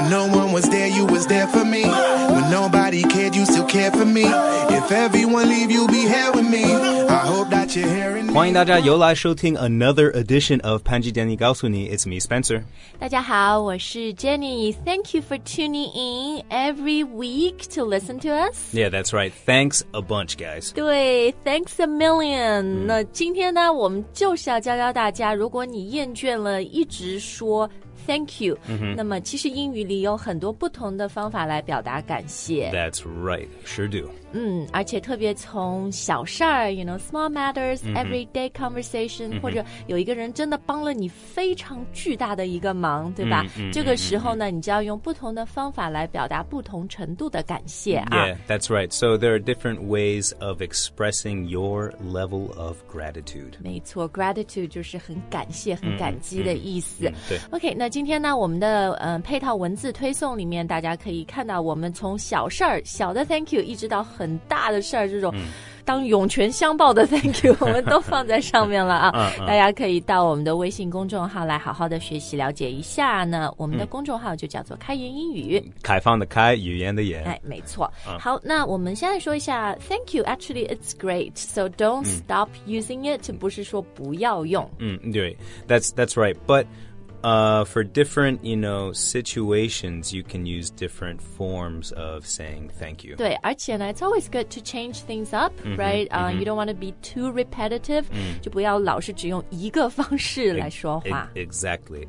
When no one was there, you was there for me. When nobody cared, you still cared for me. If everyone leave, you'll be here with me. I hope that you're hearing me. 欢迎大家又来收听 another edition of 潘吉 Danny 告诉你 It's me, Spencer. 大家好，我是 Jenny. Thank you for tuning in every week to listen to us. Yeah, that's right. Thanks a bunch, guys. 对 ，Thanks a million. 那今天呢，我们就是要教大家，如果你厌倦了一直说Thank you. 那么其实英语里有很多不同的方法来表达感谢。 That's right. Sure do. 而且特别从小事儿 you know, small matters, everyday conversation, 或者有一个人真的帮了你非常巨大的一个忙，对吧？这个时候呢，你就要用不同的方法来表达不同程度的感谢啊。 Yeah, that's right. So there are different ways of expressing your level of gratitude. 没错 ，gratitude 就是很感谢、很感激的意思。 对 OK， 那今天呢，我们的配套文字推送里面，大家可以看到我们从小事儿、小的 Thank you， 一直到很大的事儿，这种当涌泉相报的 Thank you， 我们都放在上面了啊。大家可以到我们的微信公众号来好好的学习了解一下呢。我们的公众号就叫做开言英语， 开放的开，语言的言。 哎，没错。好，那我们现在说一下 Thank you. Actually, it's great. So don't stop using it. 不是说不要用。 对 that's right. But...for different, situations, you can use different forms of saying thank you. 对，而且呢 it's always good to change things up, right? You don't want to be too repetitive. 就不要老是只用一个方式来说话。 Exactly.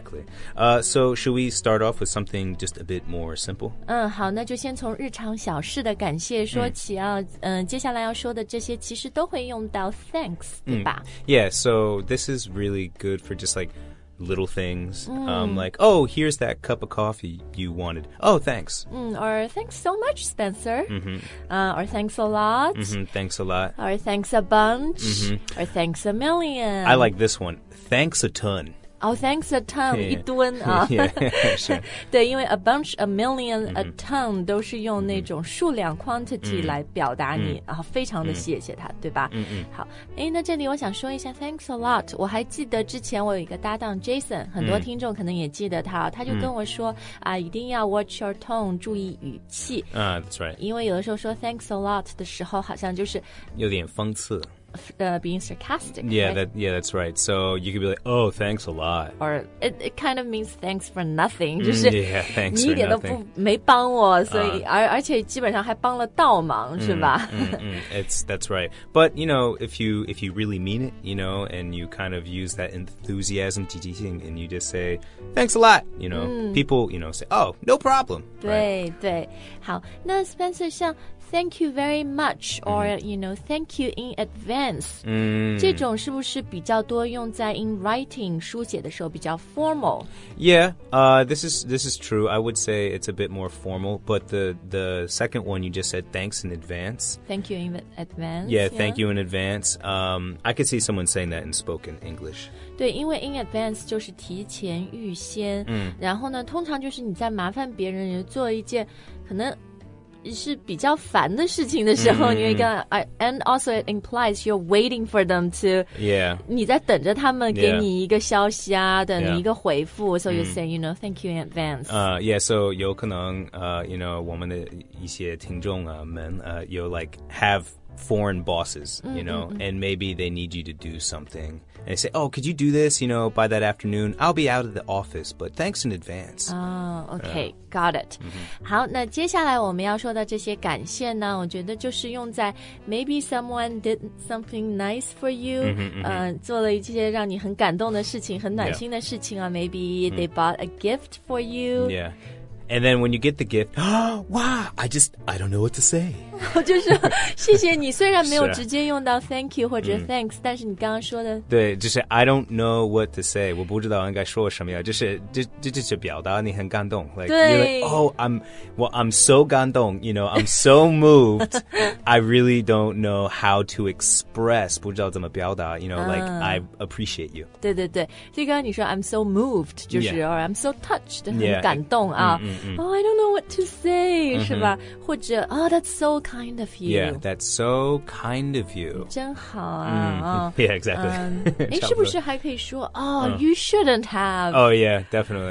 So should we start off with something just a bit more simple? 好，那就先从日常小事的感谢说起啊。接下来要说的这些其实都会用到 thanks, 对吧？ Yeah, so this is really good for just like...little things, like, oh, here's that cup of coffee you wanted. Oh, thanks. Or thanks so much, Spencer. Or thanks a lot. Thanks a lot. Or thanks a bunch. Or thanks a million. I like this one. Thanks a ton. Oh, thanks a ton. 一吨啊。 是对，因为 a bunch, a million, a ton 都是用那种数量 quantity 来表达你，然后非常的谢谢他，对吧？好，那这里我想说一下 thanks a lot。我还记得之前我有一个搭档 Jason， 很多听众可能也记得他，他就跟我说一定要 watch your tone， 注意语气。 That's right. 因为有的时候说 thanks a lot 的时候，好像就是有点讽刺。 being sarcastic. Yeah, right? that's right. So you could be like, oh, thanks a lot. Or it kind of means thanks for nothing. 就是 yeah, thanks 你一点 for 都 nothing. 没帮我，所以而且基本上还帮了倒忙，是吧？ That's right. But if you really mean it, and you kind of use that enthusiasm, 积极性, and you just say thanks a lot, people, say, oh, no problem. 对对，好，那 Spencer 像 Thank you very much, or thank you in advance. 这种是不是比较多用在 in writing 书写的时候比较 formal? Yeah, this is true. I would say it's a bit more formal, but the second one you just said, thanks in advance. Thank you in advance. Yeah, thank you in advance. I could see someone saying that in spoken English. 对，因为 in advance 就是提前预先，然后呢，通常就是你在麻烦别人做一件可能是比较烦的事情的时候，你会跟and also it implies you're waiting for them to 你在等着他们给你一个消息啊，等你一个回复 so you say thank you in advance. Yeah, so 有可能我们的一些听众们有 like have foreign bosses, and maybe they need you to do something. And they say, oh, could you do this, by that afternoon? I'll be out of the office, but thanks in advance. Okay, got it. 好，那接下来我们要说的这些感谢呢，我觉得就是用在 maybe someone did something nice for you, 做了一些让你很感动的事情，很暖心的事情啊 maybe they bought a gift for you. Yeah.And then when you get the gift, wow, I don't know what to say. 就是谢谢你，虽然没有直接用到 thank you 或者 thanks，但是你刚刚说的， 对，就是 I don't know what to say， 我不知道应该说什么呀，就是表达你很感动 ，like you're like, oh, I'm so 感动 I'm so moved, I really don't know how to express， 不知道怎么表达like I appreciate you。 对对对，所以刚刚你说 I'm so moved， 就是 or I'm so touched， 很感动啊。Oh, I don't know what to say， 是吧？或者that's so kind of you. Yeah, that's so kind of you. 真好啊。 Yeah, exactly. 是不是还可以说you shouldn't have? Oh, yeah, definitely.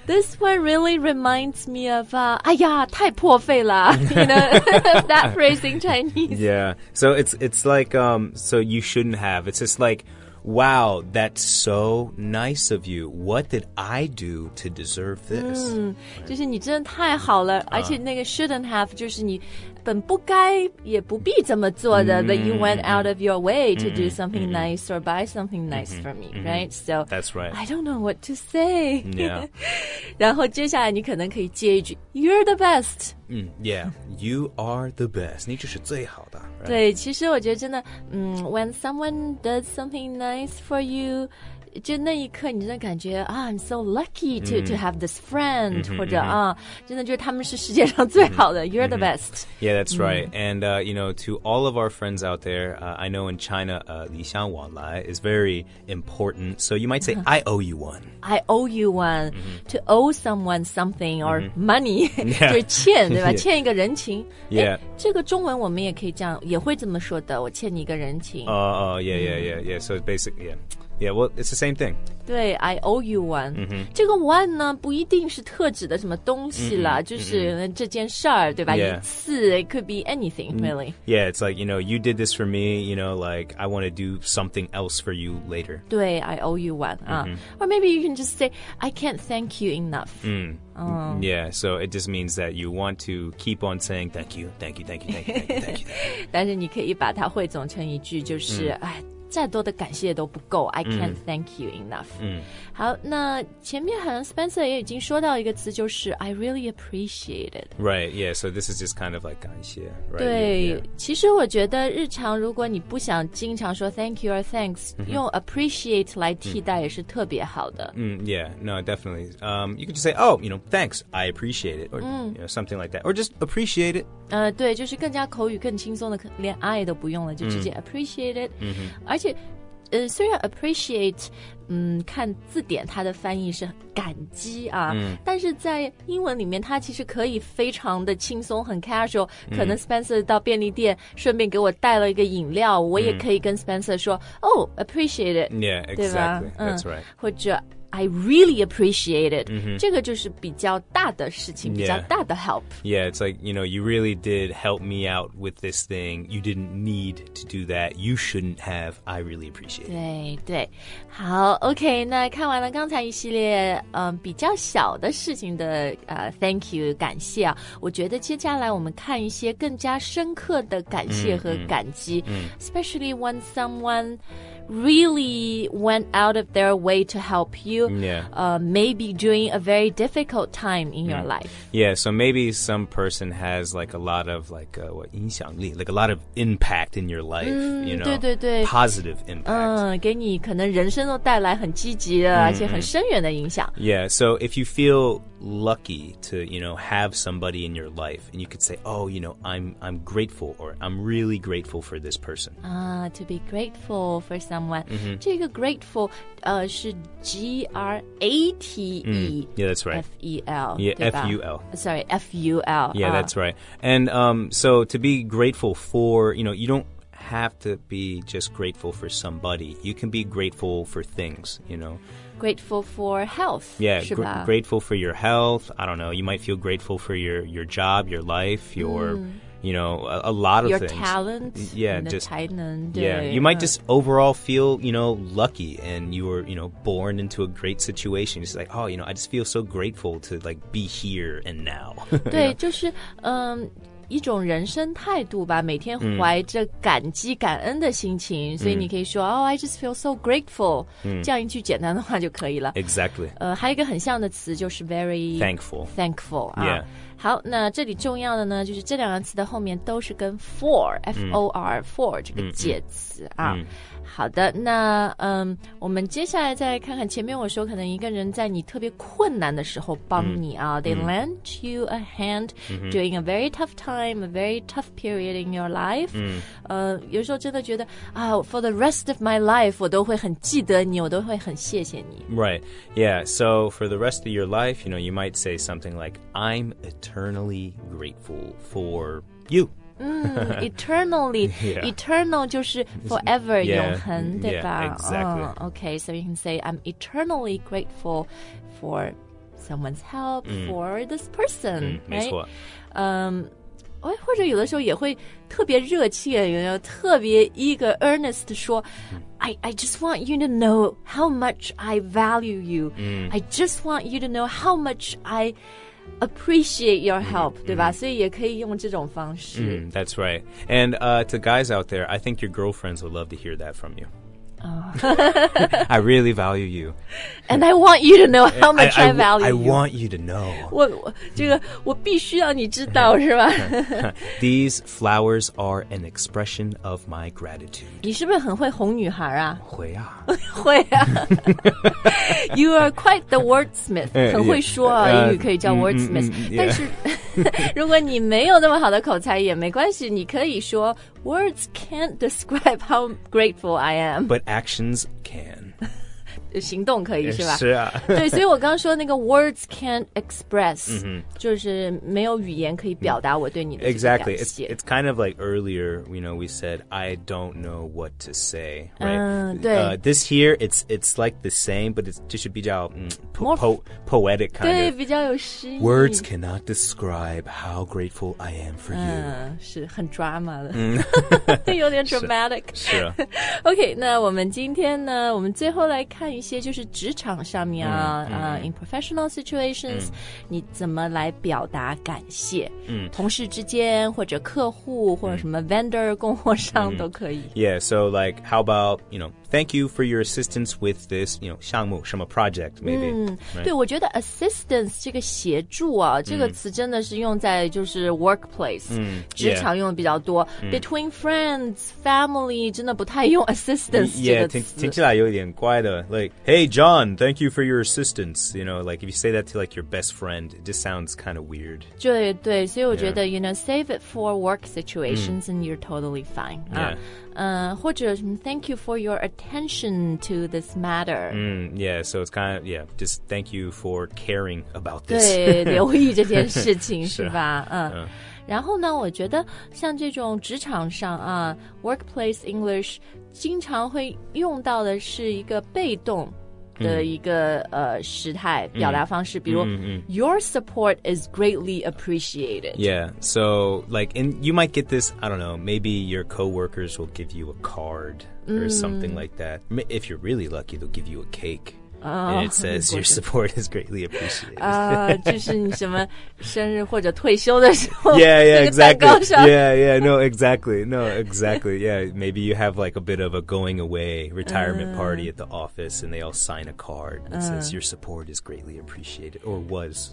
This one really reminds me of 哎呀太破费了 you know that phrase in Chinese. Yeah. So it's like so you shouldn't have. It's just like wow, that's so nice of you. What did I do to deserve this? 就是你真的太好了，而且那个 shouldn't have 就是你本不该也不必这么做的 that you went out of your way to do something nice or buy something nice for me, right? So That's right. I don't know what to say. Yeah. 然后接下来你可能可以接一句 You're the best. Yeah, you are the best. 你就是最好的。Right? 对，其实我觉得真的when someone does something nice for you， 就那一刻你真的感觉I'm so lucky to have this friend， 或者真的就是他们是世界上最好的，You're the best. Yeah, that's right. And you know, to all of our friends out there, I know in China, 礼尚往来 is very important. So you might say, I owe you one. I owe you one. To owe someone something or money 就是欠，对吧？欠一个人情。 Yeah. 这个中文我们也可以这样，也会这么说的。我欠你一个人情。 Yeah. So basically, yeah, well, it's the same thing. 对 I owe you one. 这个 one 呢不一定是特指的什么东西啦，就是这件事儿，对吧？ Yeah. 一次 it could be anything, really. Yeah, it's like, you know, you did this for me, you know, like I want to do something else for you later. 对 I owe you one. Or maybe you can just say I can't thank you enough. Yeah, so it just means that you want to keep on saying thank you. 但是你可以把它汇总成一句，就是再多的感谢都不够 I can't thank you enough. 好，那前面好像 Spencer 也已经说到一个词，就是 I really appreciate it. Right, yeah, so this is just kind of like 感谢, right? 对 Yeah. 其实我觉得日常如果你不想经常说 thank you or thanks, 用 appreciate 来替代也是特别好的。 Yeah, no, definitely. You could just say, oh, you know, thanks, I appreciate it, or you know, something like that. Or just appreciate it. 对，就是更加口语更轻松的，连 I 都不用了，就直接 appreciate it. 而且虽然 appreciate 看字典它的翻译是感激啊，但是在英文里面它其实可以非常的轻松很 casual， 可能 Spencer 到便利店顺便给我带了一个饮料，我也可以跟 Spencer 说appreciate it. Yeah, exactly. That's right. 或者I really appreciate it. 这个就是比较大的事情，比较大的 help. Yeah, it's like, you know, you really did help me out with this thing. You didn't need to do that. You shouldn't have. I really appreciate it. 对，好 OK， 那看完了刚才一系列比较小的事情的thank you 感谢啊，我觉得接下来我们看一些更加深刻的感谢和感激，especially when someone really went out of their way to help you, maybe during a very difficult time in your life. Yeah, so maybe some person has like a lot of like 影响力 like a lot of impact in your life, you know, 对 positive impact. 给你可能人生都带来很积极的而且很深远的影响。 Yeah, so if you feel lucky to, you know, have somebody in your life and you could say, oh, you know, I'm grateful or I'm really grateful for this person. To be grateful for someone. 这个 grateful 是 G-R-A-T-E. Yeah, that's right. F-E-L. Yeah, 对吧 F-U-L. Sorry, F-U-L. Yeah, that's right. And so to be grateful for, you know, you don't have to be just grateful for somebody. You can be grateful for things, you know. Grateful for health. Yeah, 是吧 grateful for your health. I don't know. You might feel grateful for your job, your life, your, you know, a lot of your things. talent. Yeah, 你的 just 才能 yeah. 对 You might just overall feel, you know, lucky and you were, you know, born into a great situation. It's like, oh, you know, I just feel so grateful to like be here and now. 对，就是一种人生态度吧，每天怀着感激感恩的心情，所以你可以说I just feel so grateful，这样一句简单的话就可以了。 Exactly. 还有一个很像的词就是 very thankful 啊。 Yeah. 好，那这里重要的呢，就是这两个词的后面都是跟 for F-O-R for 这个介词啊。好的，那我们接下来再看看前面我说可能一个人在你特别困难的时候帮你啊，they lend you a hand during a very tough time, a very tough period in your life. 有时候真的觉得for the rest of my life 我都会很记得你，我都会很谢谢你。 Right. Yeah. So for the rest of your life, you know, you might say something like, I'm eternally grateful for you. Eternally, eternal 就是 forever 永恒，对吧 exactly. Okay, so you can say I'm eternally grateful for someone's help for this person， 没错。 或者有的时候也会特别热切，特别eager earnest 说I just want you to know how much I value you. I just want you to know how much I appreciate your help, 对吧？所以也可以用这种方式。 That's right. And to guys out there, I think your girlfriends would love to hear that from you. I really value you. And I want you to know how much I value you. I want you to know. 我必须要你知道，是吧？ These flowers are an expression of my gratitude. 你是不是很会哄女孩啊？ 会啊。 会啊。You are quite the wordsmith. 很会说啊，英语可以叫 wordsmith. 但是如果你没有那么好的口才也没关系，你可以说 Words can't describe how grateful I am. But actions can. 行动可以是吧？ 是啊。 对，所以我刚刚说那个 words can't express，就是没有语言可以表达我对你的这个感谢。 Exactly. It's kind of like earlier, we said, I don't know what to say, right? 对。 This here, it's like the same, but it's 就是比较poetic kind of. 对，比较有诗意。 Words cannot describe how grateful I am for you. 是很 drama 的，有点 dramatic。 是啊。 OK， 那我们今天呢，我们最后来看一些就是职场上面in professional situations，你怎么来表达感谢？同事之间或者客户或者什么 vendor 供货商都可以。 Yeah, so like how about, thank you for your assistance with this, 项目什么 project maybe. 对，我觉得 assistance 这个协助啊，这个词真的是用在就是 workplace，职场用的比较多。Between friends, family 真的不太用 assistance 这个词。 听起来有点怪的。Like, hey John, thank you for your assistance. Like if you say that to like your best friend, it just sounds kind of weird. 对，所以我觉得 save it for work situations and you're totally fine. 或者什么 thank you for your attention to this matter. Yeah, so it's kind of, just thank you for caring about this. 对，留意这件事情是吧？然后呢，我觉得像这种职场上啊 ，workplace English 经常会用到的是一个被动的一个时态表达方式，比如 Your support is greatly appreciated. Yeah, so like, and you might get this, I don't know, maybe your coworkers will give you a card or something like that. If you're really lucky, they'll give you a cake. And it says your support is greatly appreciated. 就是你什么生日或者退休的时候 Yeah, exactly. No, exactly. Yeah, maybe you have like a bit of a going away retirement party at the office and they all sign a card that says your support is greatly appreciated, or was.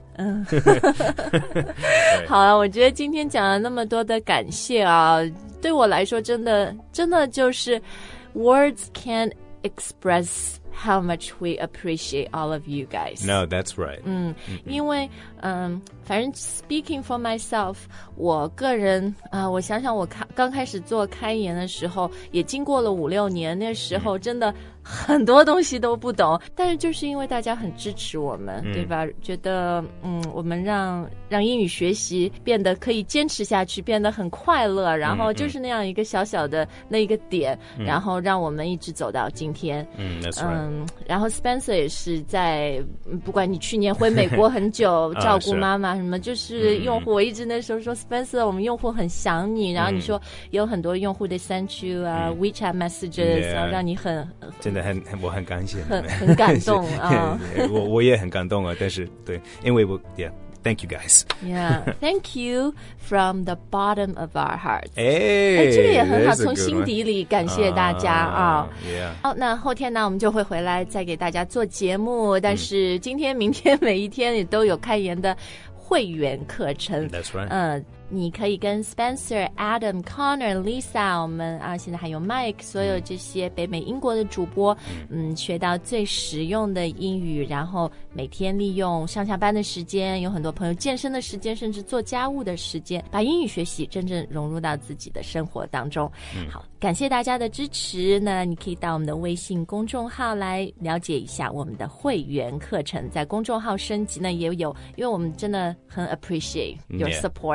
好啊，我觉得今天讲了那么多的感谢啊，对我来说真的就是 words can't express how much we appreciate all of you guys. No, that's right. 因为反正 speaking for myself， 我个人我想想我刚开始做开研的时候，也经过了5-6年，那时候真的很多东西都不懂，但是就是因为大家很支持我们，对吧？觉得我们让英语学习变得可以坚持下去，变得很快乐，然后就是那样一个小小的那一个点，然后让我们一直走到今天。 That's right. 然后 Spencer 也是在不管你去年回美国很久照顾妈妈什么，就是用户我一直那时候说 Spencer 我们用户很想你，然后你说有很多用户they send you WeChat messages， 然后让你很真的我很感谢， 很感动啊。 我也很感动啊，但是对，因为我Thank you guys. Yeah, thank you from the bottom of our hearts. 这个也很好，从心底里感谢大家啊。那后天呢，我们就会回来再给大家做节目。但是今天、明天每一天也都有开研的会员课程。 That's right. 你可以跟 Spencer、Adam、Connor、Lisa 我们现在还有 Mike 所有这些北美英国的主播学到最实用的英语，然后每天利用上下班的时间，有很多朋友健身的时间，甚至做家务的时间，把英语学习真正融入到自己的生活当中。好，感谢大家的支持。那你可以到我们的微信公众号来了解一下我们的会员课程，在公众号升级呢也有，因为我们真的很 appreciate your support. That's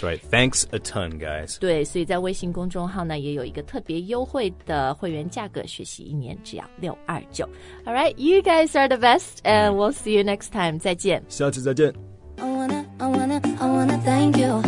right. Thanks a ton, guys. 对，所以在微信公众号呢，也有一个特别优惠的会员价格，学习1年只要629。All right, you guys are the best, and we'll see you next time. 再见。 下次再见。 I wanna thank you.